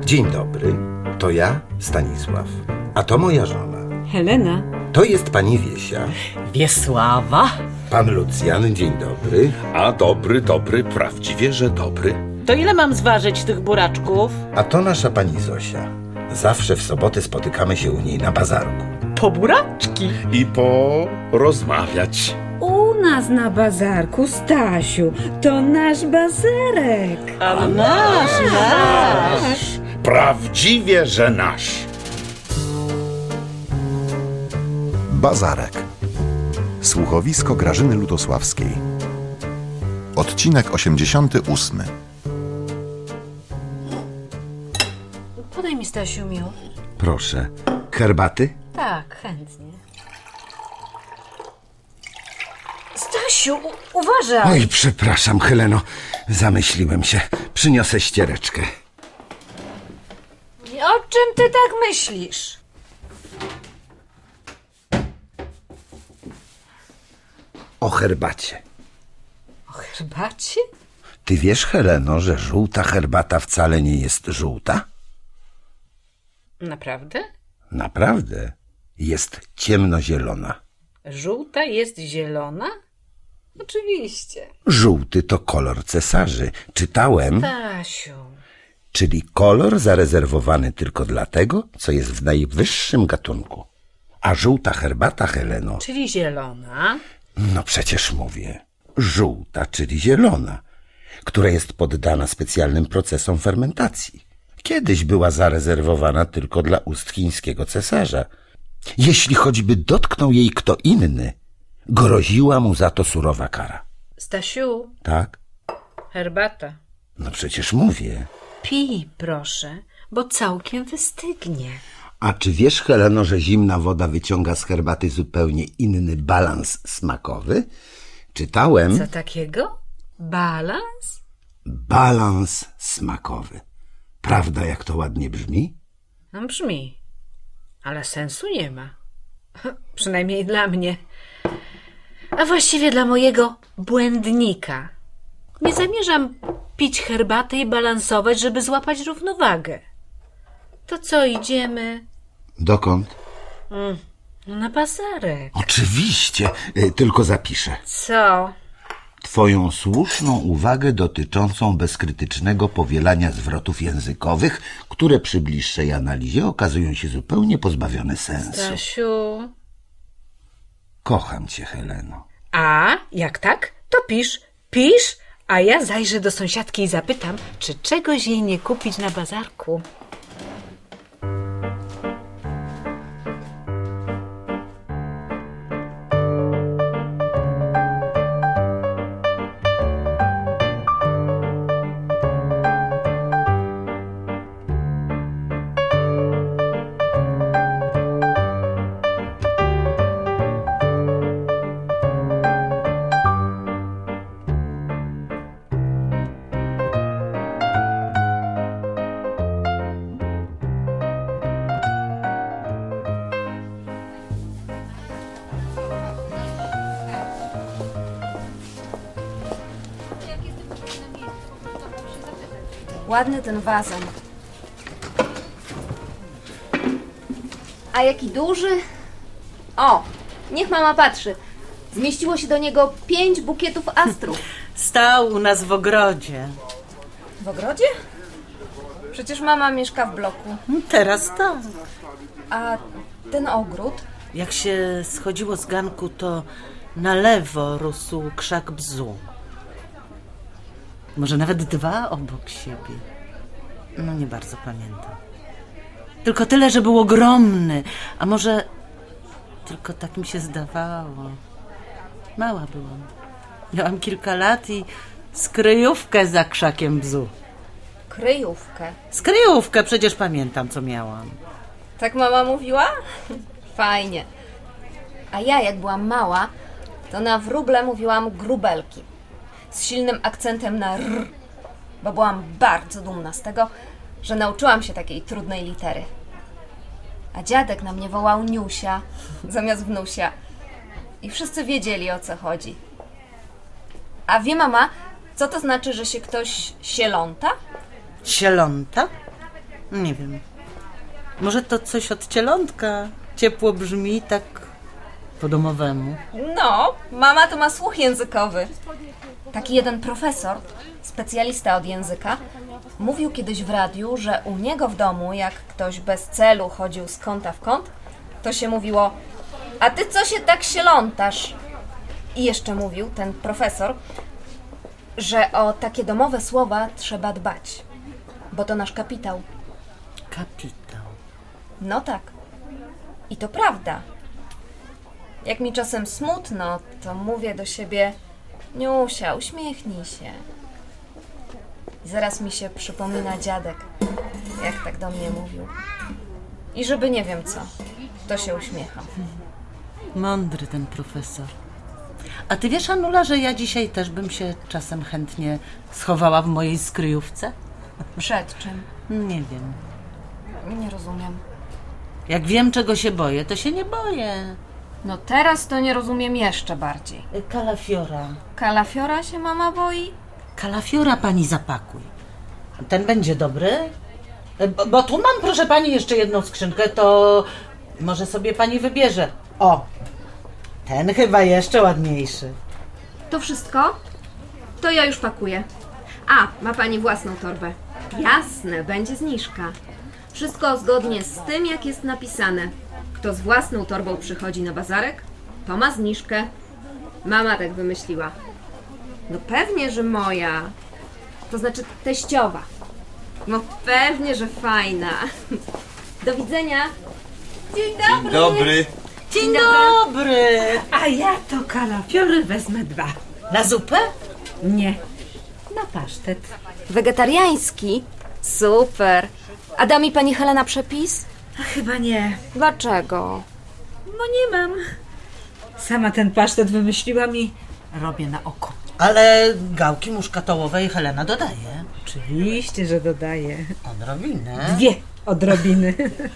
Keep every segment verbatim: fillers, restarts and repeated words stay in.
Dzień dobry, to ja, Stanisław, a to moja żona. Helena. To jest pani Wiesia. Wiesława. Pan Lucjan, dzień dobry. A dobry, dobry, prawdziwie, że dobry. To ile mam zważyć tych buraczków? A to nasza pani Zosia. Zawsze w soboty spotykamy się u niej na bazarku. Po buraczki. I porozmawiać. U nas na bazarku, Stasiu, to nasz bazarek. A nasz, nasz. Prawdziwie, że nasz. Bazarek. Słuchowisko Grażyny Lutosławskiej. Odcinek osiemdziesiąty ósmy. Podaj mi, Stasiu, miód. Proszę. Herbaty? Tak, chętnie. Stasiu, u- uważaj! Oj, przepraszam, Heleno. Zamyśliłem się. Przyniosę ściereczkę. O czym ty tak myślisz? O herbacie. O herbacie? Ty wiesz, Heleno, że żółta herbata wcale nie jest żółta? Naprawdę? Naprawdę. Jest ciemnozielona. Żółta jest zielona? Oczywiście. Żółty to kolor cesarzy. Czytałem, Stasiu. czyli kolor zarezerwowany tylko dla tego, co jest w najwyższym gatunku. A żółta herbata, Heleno, Czyli zielona. no przecież mówię, żółta, czyli zielona, która jest poddana specjalnym procesom fermentacji. Kiedyś była zarezerwowana tylko dla ust chińskiego cesarza. Jeśli choćby dotknął jej kto inny, groziła mu za to surowa kara. Stasiu, Tak? herbata. No przecież mówię. Pij, proszę, bo całkiem wystygnie. A czy wiesz, Heleno, że zimna woda wyciąga z herbaty zupełnie inny balans smakowy? Czytałem. Co takiego? Balans? Balans smakowy. Prawda, jak to ładnie brzmi? No brzmi, ale sensu nie ma. Przynajmniej dla mnie. A właściwie dla mojego błędnika. Nie zamierzam pić herbaty i balansować, żeby złapać równowagę. To co, idziemy? Dokąd? Mm, no na bazarek. Oczywiście, y, tylko zapiszę. Co? Twoją słuszną uwagę dotyczącą bezkrytycznego powielania zwrotów językowych, które przy bliższej analizie okazują się zupełnie pozbawione sensu. Stasiu. Kocham cię, Heleno. A, jak tak? To pisz, pisz, a ja zajrzę do sąsiadki i zapytam, czy czegoś jej nie kupić na bazarku. Ładny ten wazon. A jaki duży? O, niech mama patrzy. Zmieściło się do niego pięć bukietów astrów. Stał u nas w ogrodzie. W ogrodzie? Przecież mama mieszka w bloku. Teraz tak. A ten ogród? Jak się schodziło z ganku, to na lewo rósł krzak bzu. Może nawet dwa obok siebie. No nie bardzo pamiętam. Tylko tyle, że był ogromny. A może tylko tak mi się zdawało. Mała byłam. Miałam kilka lat i skryjówkę za krzakiem bzu. Kryjówkę. Skryjówkę, przecież pamiętam, co miałam. Tak mama mówiła? Fajnie. A ja, jak byłam mała, to na wróble mówiłam grubelki. Z silnym akcentem na r, bo byłam bardzo dumna z tego, że nauczyłam się takiej trudnej litery. A dziadek na mnie wołał Niusia zamiast wnusia. I wszyscy wiedzieli, o co chodzi. A wie mama, co to znaczy, że się ktoś sieląta? Sieląta? Nie wiem. Może to coś od cielątka? Ciepło brzmi, tak po domowemu. No, mama to ma słuch językowy. Taki jeden profesor, specjalista od języka, mówił kiedyś w radiu, że u niego w domu, jak ktoś bez celu chodził z kąta w kąt, to się mówiło: a ty co się tak sielątasz? I jeszcze mówił ten profesor, że o takie domowe słowa trzeba dbać, bo to nasz kapitał. Kapitał. No tak. I to prawda. Jak mi czasem smutno, to mówię do siebie: Niusia, uśmiechnij się. I zaraz mi się przypomina dziadek, jak tak do mnie mówił. I żeby nie wiem co, to się uśmiecham. Mądry ten profesor. A ty wiesz, Anula, że ja dzisiaj też bym się czasem chętnie schowała w mojej skryjówce? Przed czym? Nie wiem. Nie rozumiem. Jak wiem, czego się boję, to się nie boję. No teraz to nie rozumiem jeszcze bardziej. Kalafiora. Kalafiora się mama boi? Kalafiora pani zapakuj. Ten będzie dobry? Bo, bo tu mam, proszę pani, jeszcze jedną skrzynkę, to może sobie pani wybierze. O, ten chyba jeszcze ładniejszy. To wszystko? To ja już pakuję. A, ma pani własną torbę. Jasne, będzie zniżka. Wszystko zgodnie z tym, jak jest napisane. Kto z własną torbą przychodzi na bazarek, to ma zniżkę. Mama tak wymyśliła. No pewnie, że moja. To znaczy teściowa. No pewnie, że fajna. Do widzenia. Dzień dobry. Dobry. Dzień dobry. A ja to kalafiory wezmę dwa. Na zupę? Nie, na pasztet. Wegetariański? Super. A da mi pani Helena przepis? A chyba nie, Dlaczego? bo nie mam. Sama ten pasztet wymyśliłam i robię na oko. Ale gałki muszkatołowej Helena dodaje. Oczywiście, że dodaję. Odrobinę. Dwie odrobiny.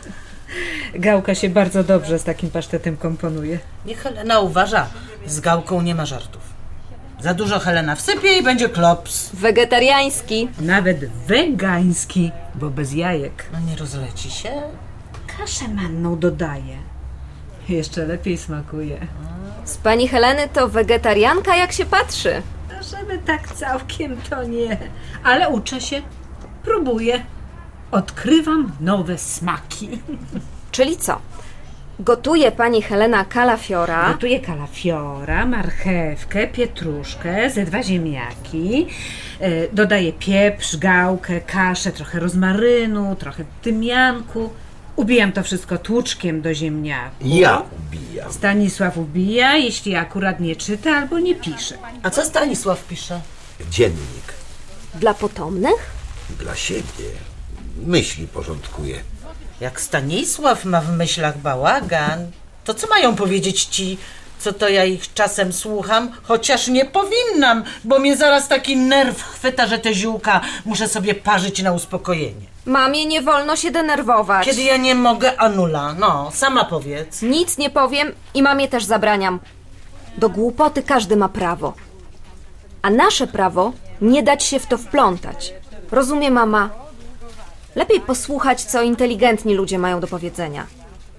Gałka się bardzo dobrze z takim pasztetem komponuje. Niech Helena uważa, z gałką nie ma żartów. Za dużo Helena wsypie i będzie klops. Wegetariański. Nawet wegański, bo bez jajek. No nie rozleci się? Kaszę manną dodaję. Jeszcze lepiej smakuje. Z pani Heleny to wegetarianka, jak się patrzy. A żeby tak całkiem to nie. Ale uczę się, próbuję. Odkrywam nowe smaki. Czyli co? Gotuje pani Helena kalafiora. Gotuję kalafiora, marchewkę, pietruszkę, ze dwa ziemniaki. e, Dodaję pieprz, gałkę, kaszę, trochę rozmarynu, trochę tymianku. Ubijam to wszystko tłuczkiem do ziemniaku. Ja ubijam. Stanisław ubija, jeśli akurat nie czyta albo nie pisze. A co Stanisław pisze? Dziennik. Dla potomnych? Dla siebie. Myśli porządkuje. Jak Stanisław ma w myślach bałagan, to co mają powiedzieć ci, co to ja ich czasem słucham? Chociaż nie powinnam, bo mnie zaraz taki nerw chwyta, że te ziółka muszę sobie parzyć na uspokojenie. Mamie nie wolno się denerwować. Kiedy ja nie mogę, Anula, no, sama powiedz. Nic nie powiem i mamie też zabraniam. Do głupoty każdy ma prawo. A nasze prawo nie dać się w to wplątać. Rozumie mama? Lepiej posłuchać, co inteligentni ludzie mają do powiedzenia.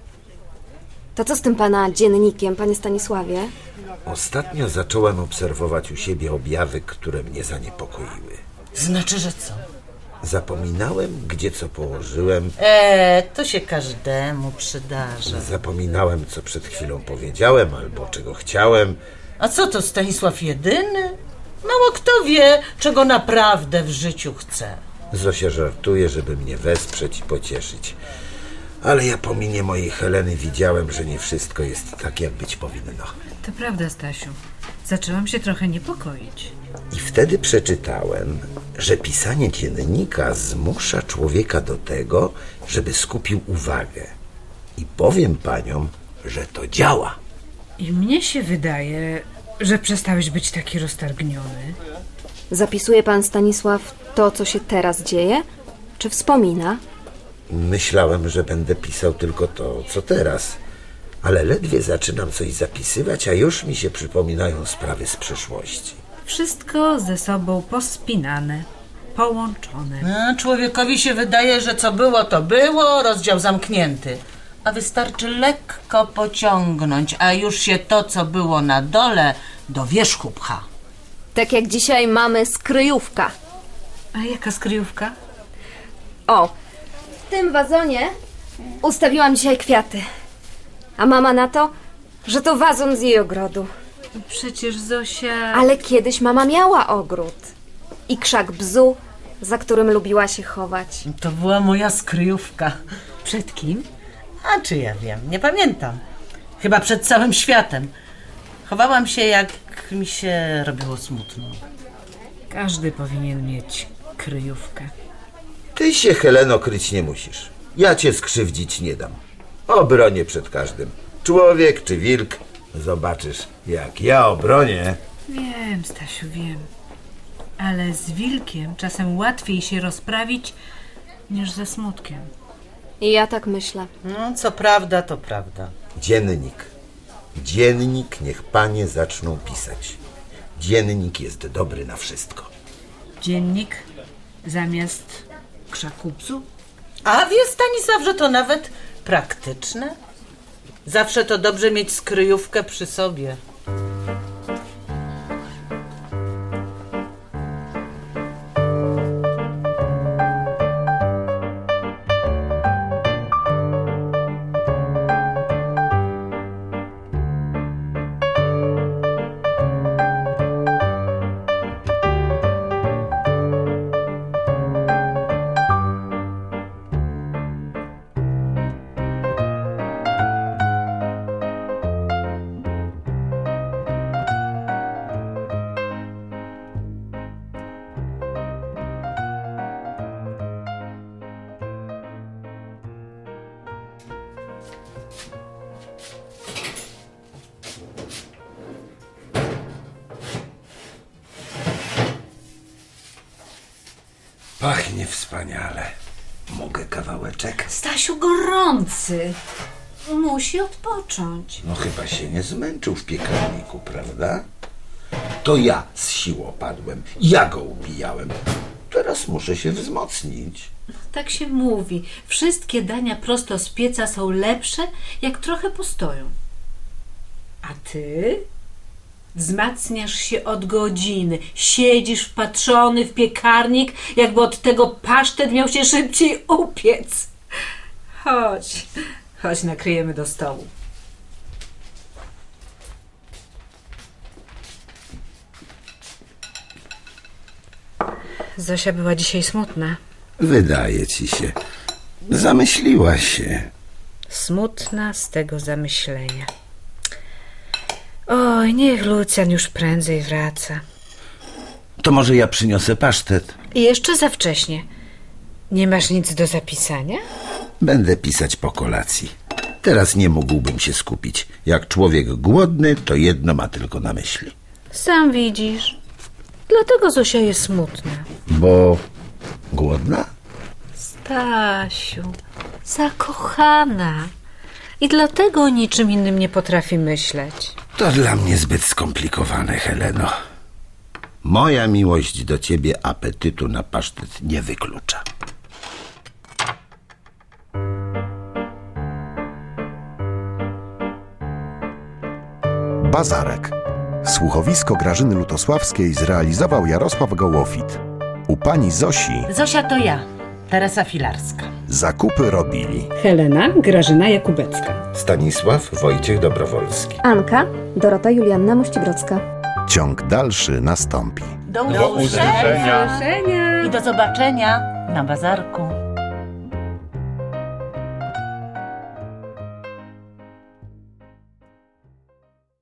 To co z tym pana dziennikiem, panie Stanisławie? Ostatnio zacząłem obserwować u siebie objawy, które mnie zaniepokoiły. Znaczy, że co? Zapominałem, gdzie co położyłem. Eee, to się każdemu przydarza. Zapominałem, co przed chwilą powiedziałem, albo czego chciałem. A co to, Stanisław jedyny? Mało kto wie, czego naprawdę w życiu chce. Zosia żartuje, żeby mnie wesprzeć i pocieszyć. Ale ja po minie mojej Heleny widziałem, że nie wszystko jest tak, jak być powinno. To prawda, Stasiu. Zaczęłam się trochę niepokoić. I wtedy przeczytałem, że pisanie dziennika zmusza człowieka do tego, żeby skupił uwagę. I powiem paniom, że to działa. I mnie się wydaje, że przestałeś być taki roztargniony. Zapisuje pan Stanisław to, co się teraz dzieje? Czy wspomina? Myślałem, że będę pisał tylko to, co teraz. Ale ledwie zaczynam coś zapisywać, a już mi się przypominają sprawy z przeszłości. Wszystko ze sobą pospinane, połączone. No, człowiekowi się wydaje, że co było, to było, rozdział zamknięty. A wystarczy lekko pociągnąć, a już się to, co było na dole, do wierzchu pcha. Tak jak dzisiaj mamy skryjówka. A jaka skryjówka? O, w tym wazonie ustawiłam dzisiaj kwiaty. A mama na to, że to wazon z jej ogrodu. Przecież Zosia... Ale kiedyś mama miała ogród. I krzak bzu, za którym lubiła się chować. To była moja skryjówka. Przed kim? A czy ja wiem, nie pamiętam. Chyba przed całym światem. Chowałam się, jak mi się robiło smutno. Każdy powinien mieć kryjówkę. Ty się, Heleno, kryć nie musisz. Ja cię skrzywdzić nie dam. Obronię przed każdym. Człowiek czy wilk. Zobaczysz, jak ja obronię. Wiem, Stasiu, wiem. Ale z wilkiem czasem łatwiej się rozprawić niż ze smutkiem. I ja tak myślę. No, co prawda, to prawda. Dziennik. Dziennik niech panie zaczną pisać. Dziennik jest dobry na wszystko. Dziennik zamiast krzaku bzu? A wie Stanisław, że to nawet praktyczne? Zawsze to dobrze mieć skryjówkę przy sobie. Pachnie wspaniale. Mogę kawałeczek? Stasiu gorący. Musi odpocząć. No chyba się nie zmęczył w piekarniku, prawda? To ja z sił opadłem. Ja go ubijałem. Teraz muszę się wzmocnić. Tak się mówi. Wszystkie dania prosto z pieca są lepsze, jak trochę postoją. A ty wzmacniasz się od godziny. Siedzisz wpatrzony w piekarnik, jakby od tego pasztet miał się szybciej upiec. Chodź, chodź, nakryjemy do stołu. Zosia była dzisiaj smutna. Wydaje ci się. Zamyśliła się. Smutna z tego zamyślenia. Oj, niech Lucjan już prędzej wraca. To może ja przyniosę pasztet? I jeszcze za wcześnie. Nie masz nic do zapisania? Będę pisać po kolacji. Teraz nie mógłbym się skupić. Jak człowiek głodny, to jedno ma tylko na myśli. Sam widzisz. Dlatego Zosia jest smutna. Bo głodna? Stasiu, zakochana. I dlatego o niczym innym nie potrafi myśleć. To dla mnie zbyt skomplikowane, Heleno. Moja miłość do ciebie apetytu na pasztet nie wyklucza. Bazarek. Słuchowisko Grażyny Lutosławskiej zrealizował Jarosław Gołofit. U pani Zosi Zosia to ja, Teresa Filarska. zakupy robili Helena Grażyna Jakubecka. Stanisław Wojciech Dobrowolski. Anka, Dorota Julianna Mościbrodzka. Ciąg dalszy nastąpi. Do usłyszenia i do zobaczenia na bazarku.